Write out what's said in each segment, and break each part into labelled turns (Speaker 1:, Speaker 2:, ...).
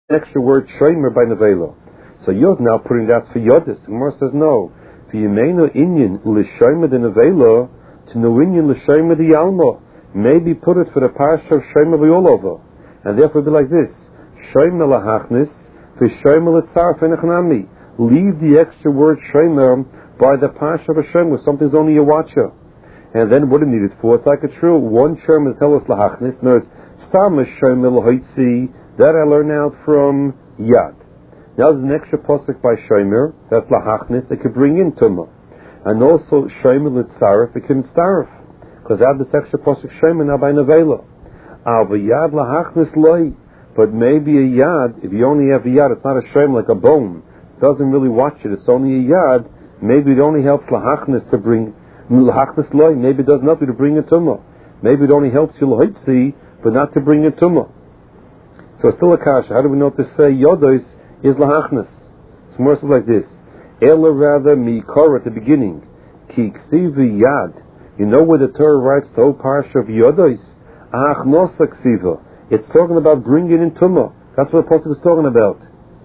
Speaker 1: extra word shomer by nevela. So you're now putting that for yodis. The Gemara says no. V'yemeinu inyan l'shomer de nevela to no inyan l'shomer de yalma. Maybe put it for the parsha of shomer v'yolova, and therefore be like this: shomer lahachnis v'shomer l'tzarf enechnami. Leave the extra word shomer by the parsha of a shomer. Something's only a watcher. And then what do you need it for? It's like a true one shomer to tell us lahachnis. No, it's stam shomer l'hoitzi. That I learn out from Yad. Now there's an extra pasuk by Shomer, that's Lahachnis, it could bring in Tumah. And also Shomer Litzaref, it can starve. Because I have this extra pasuk Shomer now by Nevela. Alva Yad Lahachnis Loi. But maybe a Yad, if you only have a Yad, it's not a Shomer like a bone. It doesn't really watch it, it's only a Yad. Maybe it only helps Lahachnis to bring, Lahachnis Loi, maybe it doesn't help you to bring in Tumah. Maybe it only helps you Lahitzi, but not to bring in Tumah. So still a kasha. How do we know to say yodos is lahachnas? It's more so like this. Ela rather mikor at the beginning. Ki ksiva yad. You know where the Torah writes the whole parsha of yodos? Achnosa ksiva. It's talking about bringing in tumah. That's what the pasuk is talking about.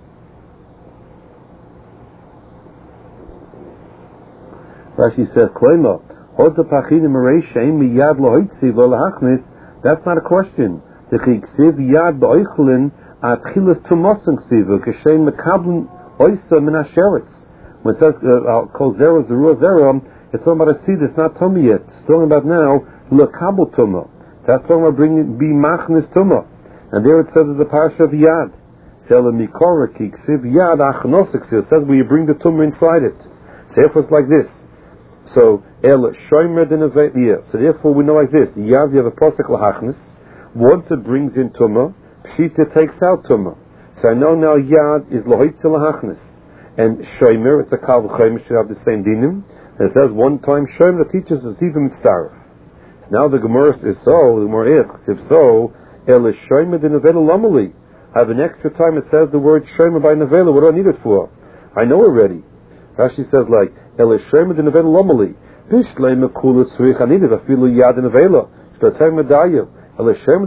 Speaker 1: Rashi says, Klema, Hoda pachinim areisha miyad lohoitzi lahachnis. That's not a question. The chiksiv yad ba'oichlin atchilas tumosan ksiva kashem mekablen oisa min hasheretz. When it says kol zera zerua zera, it's talking about a seed that's not tumah yet. It's talking about now lekabel tumah. That's talking about bringing be machnis tumah. And there it says there's a parsha of yad. Sela mikora chiksiv yad achnos ksiv. It says where you bring the tumah inside it. So therefore it's like this. So el shomer denaveh. Yeah. So therefore we know like this. Yad you have a pasuk lahachnis. Once it brings in tumah, pshita takes out tumah. So I know now yad is lohoitzi lahachnis, and shomer it's a kal v'chomer should have the same dinim. And it says one time shomer that teaches us even mitzaref. So now the Gemara is so. The Gemara asks if so, el shomer de nevela lomali. I have an extra time. It says the word shomer by nevela. What do I need it for? I know already. Rashi says like el shomer de nevela lomali. Bishlei mekula tzrich. I need it. Afilu yad de nevela. Shlotai medayev. By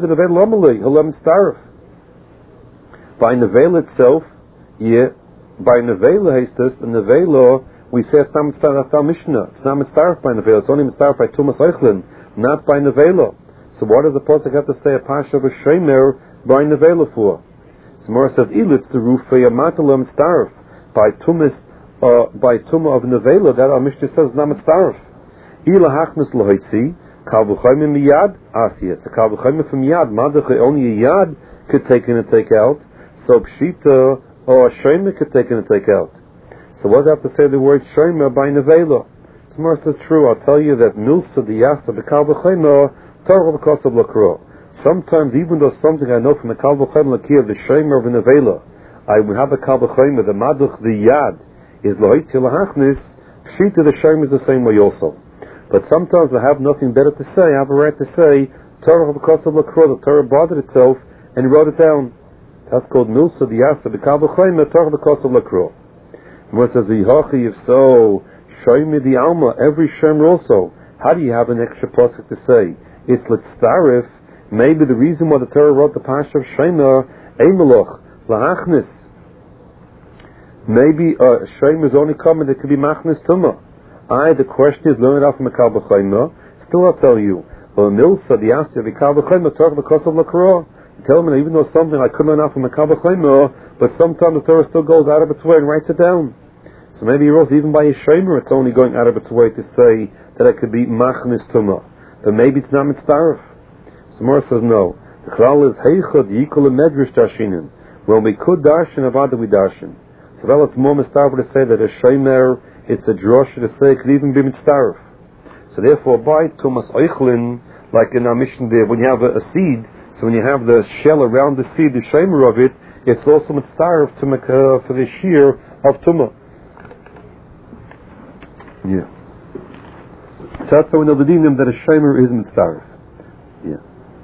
Speaker 1: Nevela itself, yeah, by Nevela hastes, and Nevela, we say it's not mitzvah Mishnah. It's not mitzvah by Nevela. It's only mitzvah by Tumas Eichlin, not by Nevela. So what does the pasuk have to say a pasha of a shemer by Nevela for? So Mora says, "Ilitz the roof for Yamatalam starf by Tumas by Tumah of Nevela." That our Mishnah says not mitzvah. Ila hachnas lohoitzi. Kal v'chomer miyad asiyah. It's a kal v'chomer from yad. Madach only a yad could take in and take out. So pshita or a shomer could take in and take out. So what does it have to say the word shomer by nevela? Tomorrow says true. I'll tell you that milsa the yasta the kal v'chomer torah v'kosav l'kro. Sometimes even though something I know from the kal v'chomer l'kiyah the shomer of a nevela, I would have a kal v'chomer the madach the yad is loitzi lahachnis. Pshita the shomer is the same way also. But sometimes I have nothing better to say. I have a right to say Torah because of Lakro. The Torah bothered itself and wrote it down. That's called Milsa Diasa B'Kal B'Choyme Torah because of Lakro. Where it says Yihachi, if so, Shoyme the Alma, every Shomer also. How do you have an extra pasuk to say? It's Litztarif. Maybe the reason why the Torah wrote the Pasha of Shomer, Eimeloch, Lahachnis. Maybe Shomer is only coming that could be Machnis Tumah. The question is, learn it out from a Kal B'Choyma. Still I'll tell you. Well, Milsa, the Asya, the Kal B'Choyma, talk because of Lakra. Tell me, even though something I couldn't learn out from a Kal B'Choyma, but sometimes the Torah still goes out of its way and writes it down. So maybe also even by a Shomer, it's only going out of its way to say that it could be Machnis Tumah. But maybe it's not Mitzdarif. So Mora says no. The Klal is Heichad Yikol Medrash Darshinin. When we could darshan, Avada we darshan. So well, it's more Mitzdarif to say that a Shomer, it's a drosh to say it could even be mitzdarif. So therefore, by Tumas Eichlin, like in our mission there, when you have a seed, so when you have the shell around the seed, the shemer of it, it's also mitzdarif to make for the shear of Tumah. Yeah. So that's how we know the dinim that a shemer is mitzdarif. Yeah.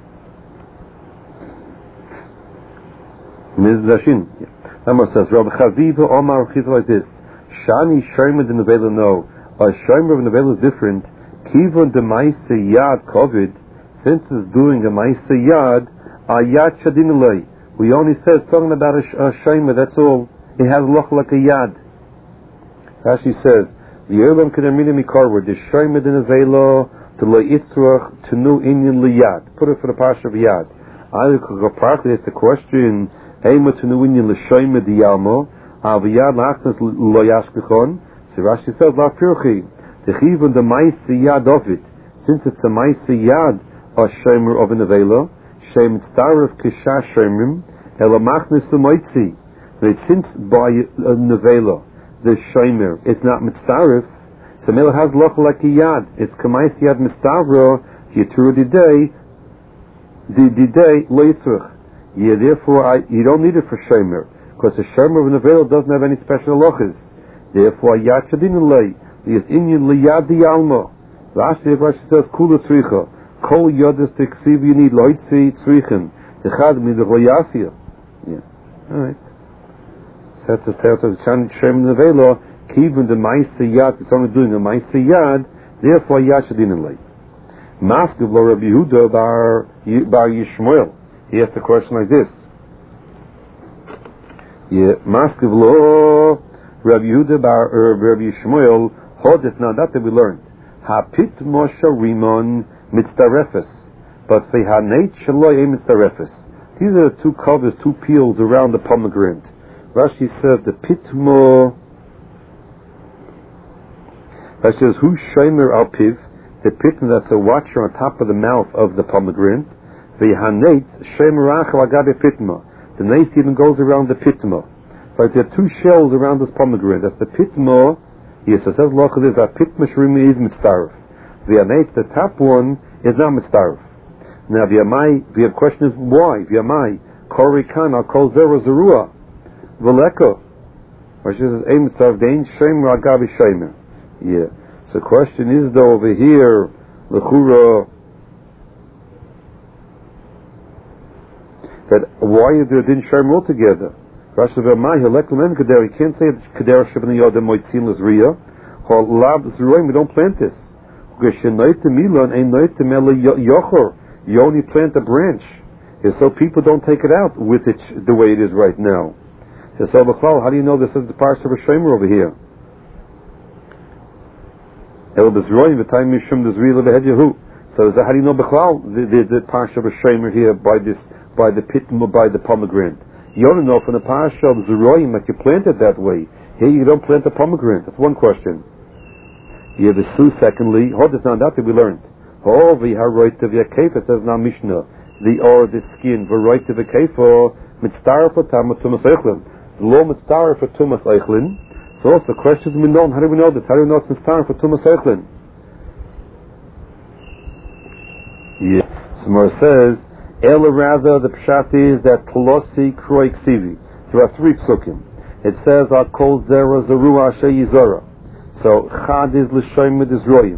Speaker 1: Mizdashin. Yeah. Amar says, Rabbi Chaviva Omar Chizah like this. Shani Shomer de Nevela no. A Shomer of Nevela is different. Kivon de Maise Yad Kovid, since it's doing a Maise Yad, a Yad Shadin Lei. We only says talking about a shomer. That's all. It has loch like a yad. Rashi says the Olam Kedamina Mikarward the shomer din avelo to lo yitzrach to nu inyan liyad. Put it for the parsha of yad. I go partly is the question. Eima to nu inyan l'shomer diyalmo aviyad lachnas lo yashkechon. So Rashi says la pirchi the chivon the ma'ase yad of it. Since it's a ma'ase yad a shomer of an avelo. Shem Tzaref Kisha Shemrim Elamachnis Sumoitzi. Since by a Nevela the Shemer is not Mitzaref, so Mela has loch like a yad. It's Kamais Yad Mistavro Yitru Didei Leitzrich. Yeah, therefore you don't need it for Shemer because the Shemer of Nevela doesn't have any special lochas. Therefore Yad Shadin Lei is Inyan Liyad Di Alma. Rashi says Kula Tzricha. Kol yodas teksiv you need loitzi tzrichen. The chad mi the goyasia. Yeah. All right. So that's the tale of Shem Nevelo. Kivin the ma'ase yad. It's only doing a ma'ase yad. Therefore yashadin lei. Maskiv lo Rabbi Yehuda bar Yishmael. He asked a question like this. Yeah. Maskiv lo Rabbi Yehuda bar Rabbi Yishmael. Hodeth. Now that we learned. Hapit Moshe Rimon. Mitzdarefes, but fehaneit shaloy mitzdarefes. These are the two covers, two peels around the pomegranate. Rashi said the pitmo. Rashi says who shomer al piv, the pitmo that's a watcher on top of the mouth of the pomegranate. Fehaneit shomer achal agabe pitmo. The nace even goes around the pitmo. So like there are two shells around this pomegranate. That's the pitmo. Yes, it says loch is a pitmo shrimi is mitzdaref. The top one is not mitzdaref. Now the question is why? V'yamai kori kana kol zera zerua v'leko. Rashi says ein mitzdaref dein shemer agabi shemer. Yeah. So the question is though over here lechura that why is there din shemer altogether? Rashi says v'yamai helek l'men kader. You can't say it's kader shebnei yodem moitzin l'zriya. Hol lab zeruim. We don't plant this. You only plant a branch, and so people don't take it out with it the way it is right now. So how do you know this is the parsha of a shomer over here? So how do you know the parsha of a shomer here by the pomegranate? You only know from the parsha of Zeroim that you plant it that way. Here you don't plant the pomegranate. That's one question. You have a secondly, it's not that we learned. It says now Mishnah, the skin, Varoita V'Kefa, Mitzdaref L'Tam Tumas Eichlin. Lo Mitzdaref for Tumas Eichlin. So also the question is, how do we know this? How do we know it's Mitzdaref for Tumas Eichlin? Yeah. Somewhere says, Ela rather, the Pshat is that Tolosi Kroi Ksivi. There are three psukim. It says, Al Kol Zera Zerua Asher Yizora. So chad is l'shomer d'zroyim.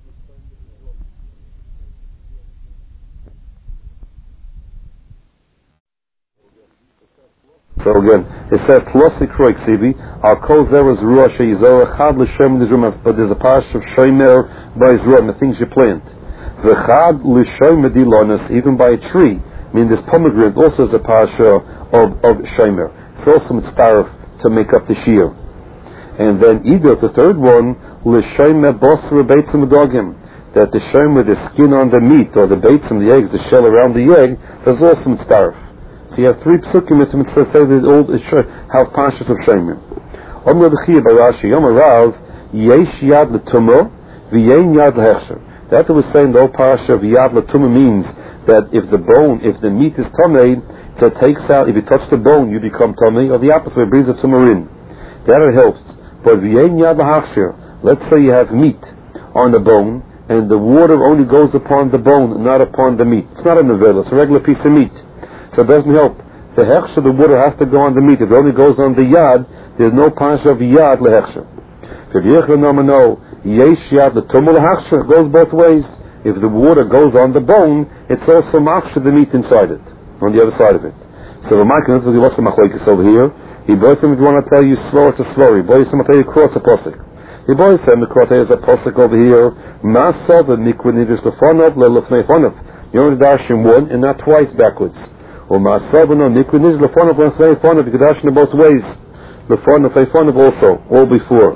Speaker 1: So again, it says tlosi kroik sivi al kol zera zruah sheyizora chad l'shomer d'zroyim. But there's a parsha of shomer by zroyim, the things you plant. V'chad l'shomer dilonis, even by a tree. I mean, this pomegranate also is a parsha of shomer. It's also mitzdaref to make up the shear. And then either the third one, l'shomer bosra beitzim dogim, that the shomer, the skin on the meat, or the beitzim, the eggs, the shell around the egg, there's also mitzdaref. So you have three psukim that say that all have parshas of shomer. Omer B'chia Barashi, Omer Rav, yesh yad l'tumo, v'yein yad l'hechsher. That was saying the whole parsha of yad l'tumo means that if the meat is tamei, so it takes out, if you touch the bone, you become tamei, or the opposite, it brings the tumor in. That it helps. But let's say you have meat on the bone, and the water only goes upon the bone, not upon the meat. It's not a nevela, it's a regular piece of meat. So it doesn't help. The hechsher, the water has to go on the meat. If it only goes on the yad, there's no parsha of yad lehechsher. If yesh yad l'tumul hechsher, it goes both ways. If the water goes on the bone, it's also machsher the meat inside it, on the other side of it. So the Mike, what's the machlokes over here? He boys him if you want to tell you slow, it's a slow. He boys him to tell you cross a posik. He boys him the cross is a posik over here. Masa the mikra nidus lefonov lelefnei fonov. You only dash him one and not twice backwards. Or Ma'asavana, Nikuniz, Lefonav, Lefonav, Gadash in both ways. Lefonav, Lefonav also, all before.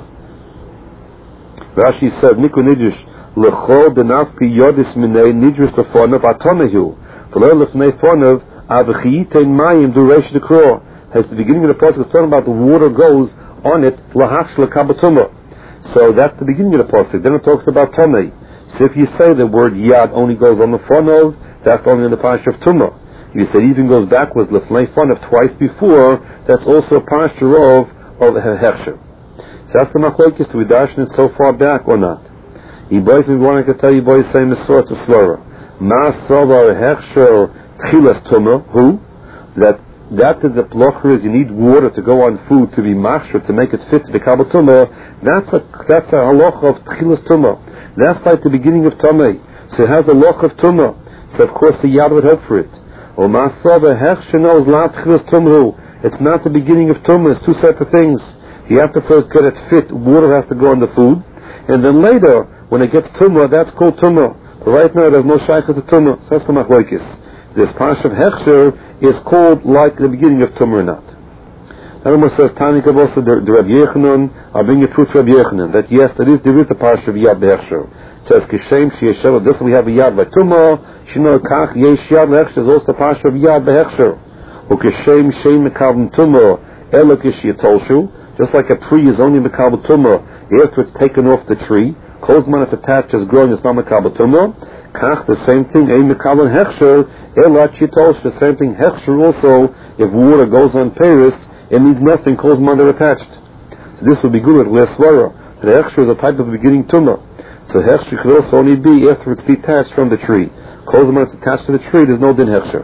Speaker 1: Rashi said, Nikunidish, Lechol denafki yodis minei nidrus lefonav atomehu. V'lo lefnei fonav avchiyitein mayim duresh dekro. As the beginning of the pasuk is talking about the water goes on it lahach lekabatuma. So that's the beginning of the pasuk. Then it talks about tomei. So if you say the word yad only goes on the fonav, that's only in the parsha of tumah. If you say it even goes backwards lefnei fonav twice before, that's also a parsha of hechsher. So that's the machlokes. Do we darshan it so far back or not? You boys, we want to tell you boys saying the sort of svara. Ma sovar hechsher tchilas tumah. Who? That is the plocher is you need water to go on food to be machshir to make it fit to be kabel tumah. That's a halacha of tchilas tumah. That's like the beginning of tumah. So it has the halacha of tumah. So of course the yad would help for it. Or ma sovar hechsher knows la tchilas tumah. It's not the beginning of tumah. It's two separate things. You have to first get it fit. Water has to go on the food, and then later, when it gets tumah, that's called tumah. But right now, there's no shaykhah to tumah. So that's the machlokes. This parsha of hechsher is called like the beginning of tumah or not. The Rambam says, Tani Kavosa, the Rabbi Yechanan, I'll bring you proof to Rabbi Yechanan, that yes, there is the parsha of yad behechsher. It says, Kishem sheyeshev, this we have a yad by tumah, shino kach yesh yad behechsher, is also a parsha of yad behechsher. Ukishem sheim mekavim tumah, elo kishiyatolshu. Just like a tree is only mekabel tumah after it's taken off the tree, kozman it's attached, it's growing, it's not mekabel tumah. Kach, the same thing, ein mekabel hechsher, elat shitolsh, the same thing, hechsher also, if water goes on Paris, it means nothing, kozman they're attached. So this would be good with lesvara. The hechsher is a type of beginning tumah. So hechsher could also only be after it's detached from the tree. Kozman it's attached to the tree, there's no din hechsher.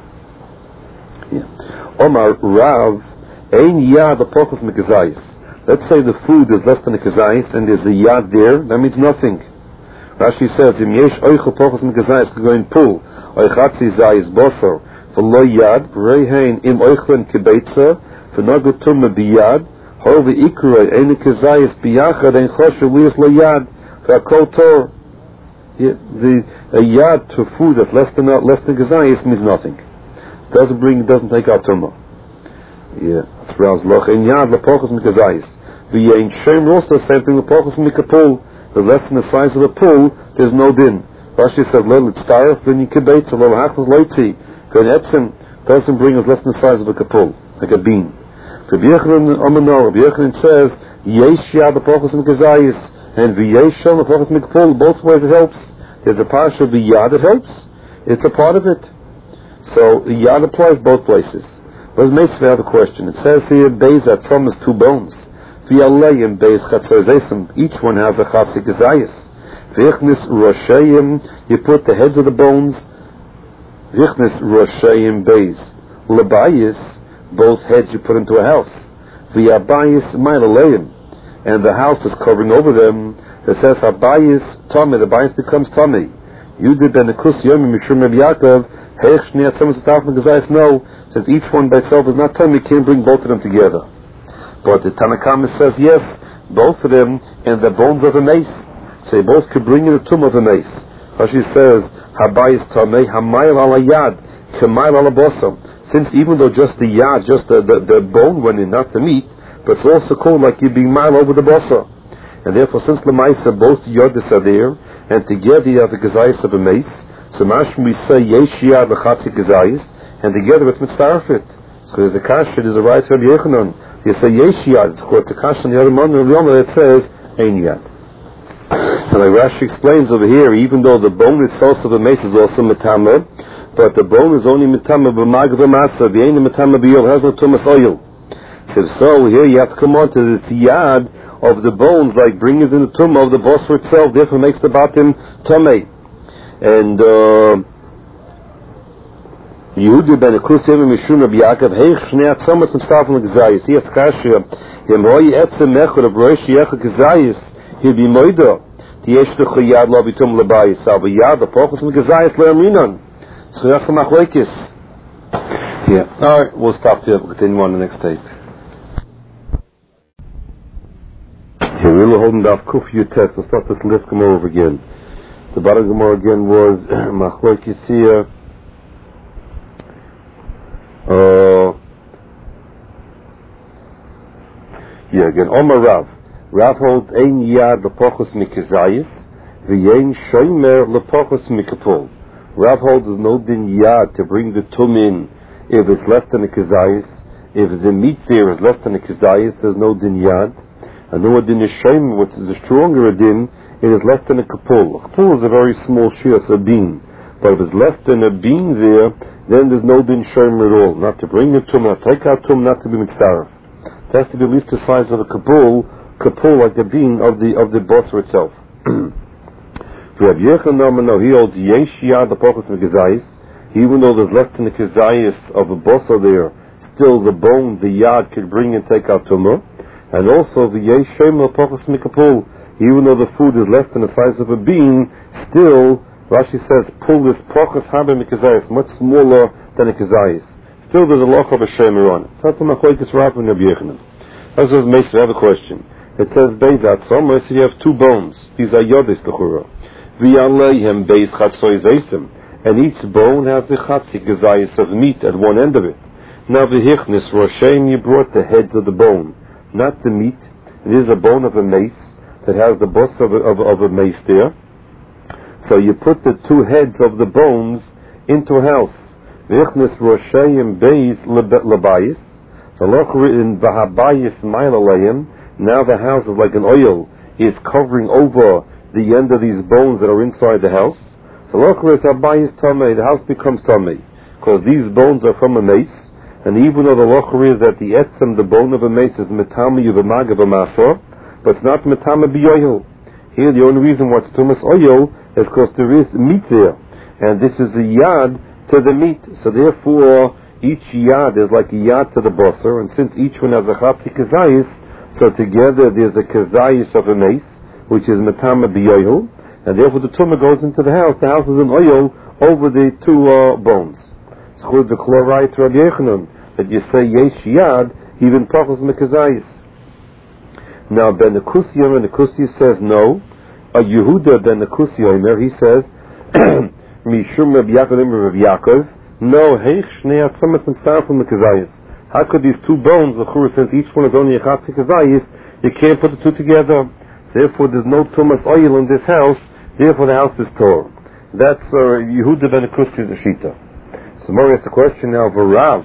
Speaker 1: Yeah. Omar Rav, ein yad the pokus mekazayis. Let's say the food is less than a kazayis and there's a yad there, that means nothing. Rashi says, Im yesh oichel pochos mikazayis could go in pool, oichatzi zayis bosor, v'lo yad, v'reihein im oichlen kibeitza, v'nogu tumma biyad, ho v'ikroi, ein kazayis biyachad, ein choshev liyas lo yad, v'akol tor. A yad to food that's less than kazayis means nothing. It doesn't take out tumma. Yeah, that's Raz Loch. In Yad, the Pochus Mikazayis. The Yain Shem also, same thing, the Pochus Mikapul. The less than the size of the pool, there's no din. Rashi said, Lel, it's starf, then you kibetz, Lel, Hachas Leitzi. Going Etzim doesn't bring as less than the size of a kapul, like a bean. Rabbi Yechanan says, Yesh Yad, the Pochus Mikazayis, and V'yesh Shem, the Pochus Mikapul, both ways it helps. There's a parsha of the Yad that helps. It's a part of it. So, the Yad applies both places. But it makes me have a question. It says here, Beis at some is two bones. V'yalei Beis chatzor. Each one has a chatzik gazayis. V'yichnis roshayim, you put the heads of the bones. V'yichnis roshayim Beis. L'bayis, both heads you put into a house. V'yabayis ma'aleim, and the house is covering over them. It says habayis tamei. The bayis becomes tamei. You did ben nekus yom mishum Reb Yaakov. No, since each one by itself is not tummy, you can't bring both of them together. But the Tanakhama says yes, both of them and the bones of a mace. So they both could bring in the tomb of a mace. Rashi says, Habayis tamei, hamayil ala yad, kemayil ala bosom. Since even though just the yad, just the bone went in, not the meat, but it's also called like you being mile over the bosa. And therefore, since the maisa, both yodis are there, and together you have the gazayis of a mace, so mashma we say yesh yad v'chatzik gazayis, and together it's mitzarefit. So there's a kasha, there's a right to Rabbi Yechanan. You say yesh yad, it's called a kasha, and the other one, it says ein yad. And like Rashi explains over here, even though the bone itself of the mace is also metama, but the bone is only metama b'magav v'masa, v'ein metama b'yol, has no tumas oil. So here you have to come on to this yad of the bones, like bringing it in the tumah of the boss itself, therefore makes the batim tamei. And Yehuda ben Akusim Mishun Rabbi Yaakov Heich Shnei Atzomas and Stafel Gazayis. He has Kashya. Yem Roy Etzem Mechor of Roy Shiach Gazayis. He'll be Moida. Tiesh Duch Yad Lo Bitum Lebayis. Salva Yad the Pochus and Gazayis Le'aminan. So that's the Machlekes. Yeah. All right, we'll stop here. We'll continue on the next tape. Here we're holding the Kuf Yutes. We'll start this list come over again. The bottom Gemara again was Machlokes here. Again, Omar Rav. Rav holds ein yad lepochus mikizayis, v'yein shomer lepochus mikapul. Rav holds there's no din yad to bring the tum in if it's less than a kizayis. If the meat there is less than a kizayis, there's no din yad. And no din is shomer, which is a stronger din, it is less than a kapul. A kapul is a very small shear, it's a bean. But if it's less than a bean there, then there's no din shomer at all. Not to bring the tum, not to take out tum, not to be mitzaref. It has to be at least the size of a kapul like the bean of the bosser itself. Rabbi Yochanan, no, he holds yesh yad lepochus mikizayis. Even though there's less than the kizayis of a bosser there, still the bone, the yad, could bring and take out tumah. And also the yesh shomer lepochus mikapul. Even though the food is less than the size of a bean, still Rashi says pull is pochus habe mikizayis, much smaller than a kizayis. Still there's a loch of a shomer on it. That's what Machlokes Rav and Rabbi Yochanan. As was makes I have a question. It says Beidat somewhere, so you have two bones. These are yodis l'chura. V'yaleihem beis chatzoy zeisim. And each bone has the chatzi gezayis of meat at one end of it. Now v'hichnis rosheim, you brought the heads of the bone, not the meat. It is a bone of a mace that has the bust of a mace there. So you put the two heads of the bones into a house. V'hichnis rosheim beis lebayis. So in v'habayis ma'ilaleim. Now the house is like an oil, is covering over the end of these bones that are inside the house. So the house becomes tamei, because these bones are from a mace, and even though the lochri is that the etzem, the bone of a mace, is metami uvamaga b'masor, but it's not metami b'yoyel. Here the only reason why it's tumas oil is because there is meat there, and this is a yad to the meat. So therefore each yad is like a yad to the bosser, and since each one has a chatzi kazayis, so together there's a kazayis of a mace, which is metama b'yoyel, and therefore the tumah goes into the house. The house is an oil over the two bones. So the chloride to Rabbi Yochanan that you say yesh yad even pachos mekazayis. Now Ben Nekusi says no. A Yehuda Ben Nekusi he says mishum Rabbi Yaakov no heich shnei atzamas and star from mekazayis. How could these two bones, since each one is only a chatzi kazayis, you can't put the two together? Therefore, there's no tumas oil in this house. Therefore, the house is torn. That's Yehuda ben Nekusi's shita. So, more asks the question now of a Rav.